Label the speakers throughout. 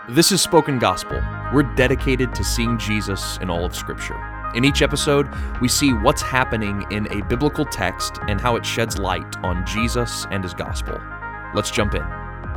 Speaker 1: This is Spoken Gospel. We're dedicated to seeing Jesus in all of Scripture. In each episode, we see what's happening in a biblical text and how it sheds light on Jesus and his gospel. Let's jump in.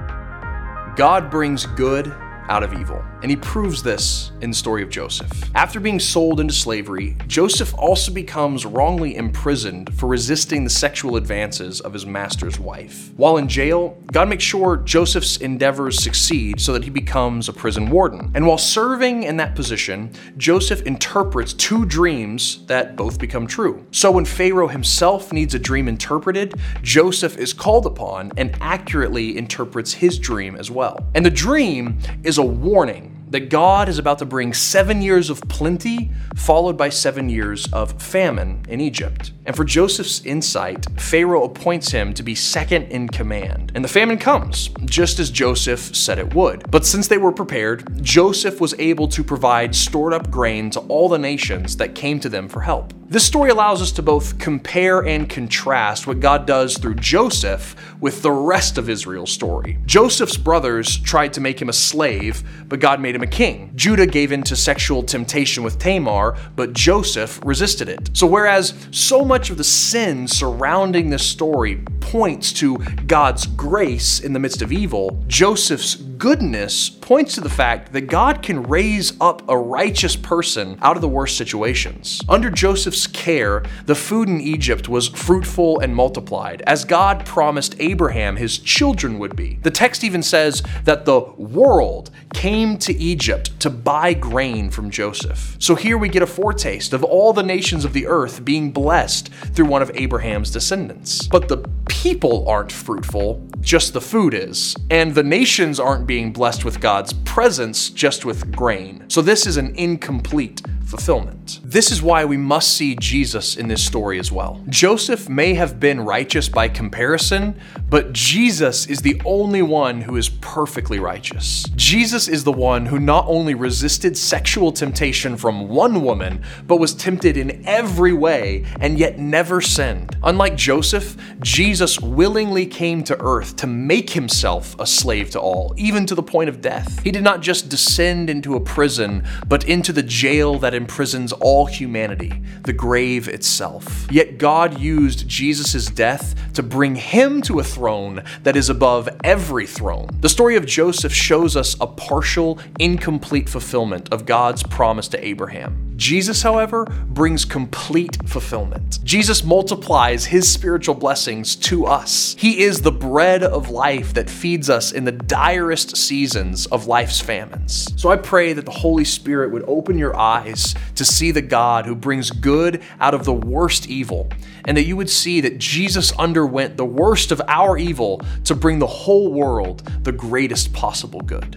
Speaker 1: God brings good out of evil, and he proves this in the story of Joseph. After being sold into slavery, Joseph also becomes wrongly imprisoned for resisting the sexual advances of his master's wife. While in jail, God makes sure Joseph's endeavors succeed so that he becomes a prison warden. And while serving in that position, Joseph interprets two dreams that both become true. So when Pharaoh himself needs a dream interpreted, Joseph is called upon and accurately interprets his dream as well. And the dream is a warning that God is about to bring 7 years of plenty, followed by 7 years of famine in Egypt. And for Joseph's insight, Pharaoh appoints him to be second in command. And the famine comes, just as Joseph said it would. But since they were prepared, Joseph was able to provide stored up grain to all the nations that came to them for help. This story allows us to both compare and contrast what God does through Joseph with the rest of Israel's story. Joseph's brothers tried to make him a slave, but God made him a king. Judah gave in to sexual temptation with Tamar, but Joseph resisted it. So whereas so much of the sin surrounding this story points to God's grace in the midst of evil, Joseph's goodness points to the fact that God can raise up a righteous person out of the worst situations. Under Joseph's care, the food in Egypt was fruitful and multiplied, as God promised Abraham his children would be. The text even says that the world came to Egypt to buy grain from Joseph. So here we get a foretaste of all the nations of the earth being blessed through one of Abraham's descendants. But the people aren't fruitful, just the food is. And the nations aren't being blessed with God's presence, just with grain. So this is an incomplete fulfillment. This is why we must see Jesus in this story as well. Joseph may have been righteous by comparison, but Jesus is the only one who is perfectly righteous. Jesus is the one who not only resisted sexual temptation from one woman, but was tempted in every way and yet never sinned. Unlike Joseph, Jesus willingly came to earth to make himself a slave to all, even to the point of death. He did not just descend into a prison, but into the jail that imprisons all humanity, the grave itself. Yet God used Jesus' death to bring him to a throne that is above every throne. The story of Joseph shows us a partial, incomplete fulfillment of God's promise to Abraham. Jesus, however, brings complete fulfillment. Jesus multiplies his spiritual blessings to us. He is the bread of life that feeds us in the direst seasons of life's famines. So I pray that the Holy Spirit would open your eyes to see the God who brings good out of the worst evil, and that you would see that Jesus underwent the worst of our evil to bring the whole world the greatest possible good.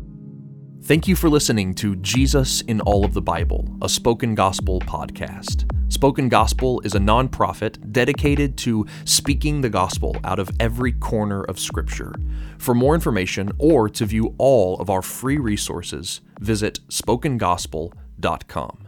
Speaker 1: Thank you for listening to Jesus in All of the Bible, a Spoken Gospel podcast. Spoken Gospel is a nonprofit dedicated to speaking the gospel out of every corner of Scripture. For more information or to view all of our free resources, visit spokengospel.com.